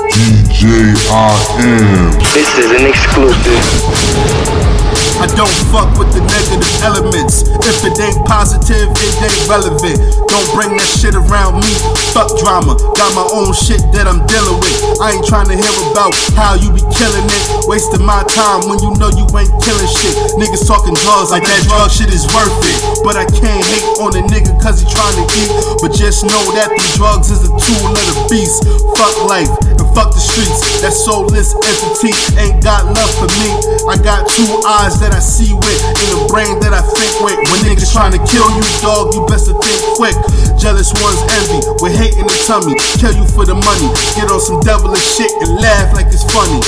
DJ I.M. This is an exclusive. I don't fuck with the negative elements. If it ain't positive, it ain't relevant. Don't bring that shit around me. Fuck drama. Got my own shit that I'm dealing with. I ain't trying to hear about how you be killing it. Wasting my time when you know you ain't killing shit. Niggas talking drugs like that drug shit is worth it. But I can't hate on a nigga cause he trying to eat. But just know that the drugs is a tool of the beast. Fuck life and fuck the streets. That soulless entity ain't got love for me. I got two eyes that I see with, in a brain that I think with. When niggas trying to kill you, dog, you best to think quick. Jealous ones envy, with hate in the tummy. Kill you for the money, get on some devilish shit and laugh like it's funny.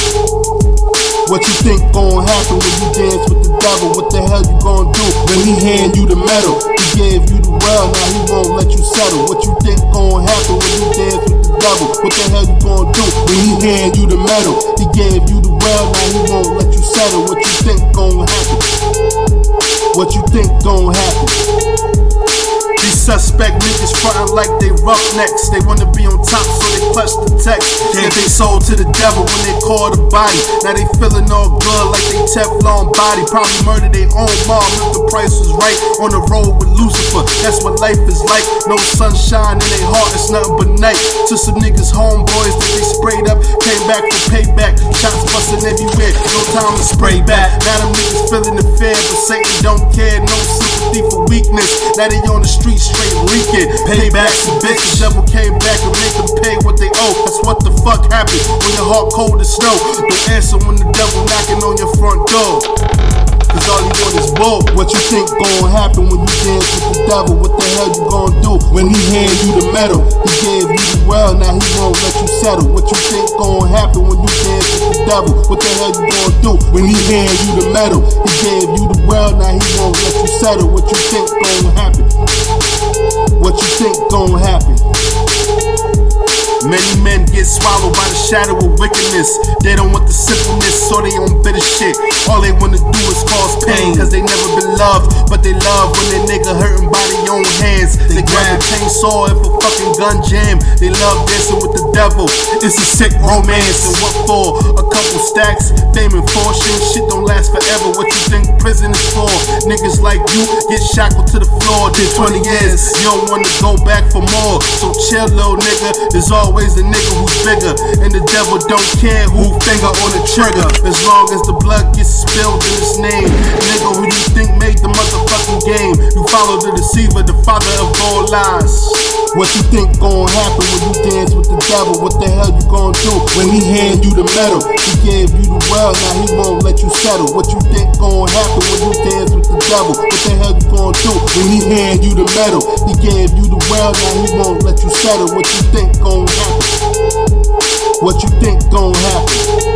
What you think gon' happen when you dance with the devil? What the hell you gon' do when he hand you the medal? He gave you the world, now he won't let you settle. What you think gon' happen when you dance with the devil? What the hell you gon' do when he hand you the medal? He gave you the world, now he won't let you settle. What you think gon' happen? What you think gon' happen? These suspect niggas frontin' like they roughnecks. They wanna be on top so they clutch the text. Yeah, they sold to the devil when they call the body. Now they feeling all good like they Teflon body. Probably murdered their own mom if the price was right. On the road with Lucifer, that's what life is like. No sunshine in their heart, it's nothing but night. To some niggas homeboys that they sprayed up, came back for payback. Shots bustin' everywhere, no time to spray back. Now them niggas feeling the fear, but Satan don't care. No sympathy for weakness. Now they on the street straight leaking. Payback's a bitch. The devil came back and make them pay what they owe. That's what the fuck happened when your heart cold as snow. Don't answer when the devil knocking on your front door. Cause all you want is bull. What you think gon' happen when you dance with the devil? What the hell you gon' do when he hand you the medal? He gave you the world, now he won't let you settle. What you think gon' happen when you dance with the devil? What the hell you gon' do when he hand you the medal? He gave you the world, now he won't let you settle. What you think gon' happen? What you think gon' happen? Many men get swallowed by the shadow of wickedness. They don't want the simpleness, so they on bitter shit. All they wanna do is cause pain, cause they never been loved. But they love when a nigga hurting by their own hands. They grab a chainsaw if a fucking gun jam. They love dancing with the devil. It's a sick romance. And what for? A couple stacks, fame and fortune. Shit don't last forever. What you think prison is for? Niggas like you get shackled to the floor. Did 20 years, you don't wanna go back for more. So chill, little nigga. There's always a nigga who's bigger, and the devil don't care who finger on the trigger. As long as the blood gets spilled in his name. Nigga, who do you think made the motherfucking game? You follow the deceiver, the father of all lies. What you think gon' happen when you dance with the devil? What the hell you gon' do when he hand you the medal? He gave you the world, now he won't let you settle. What you think gon' happen when you dance with the devil? What the hell you gon' do when he hand you the medal? He gave you the world, now he won't let you settle. What you think gon' happen? What you think gon' happen?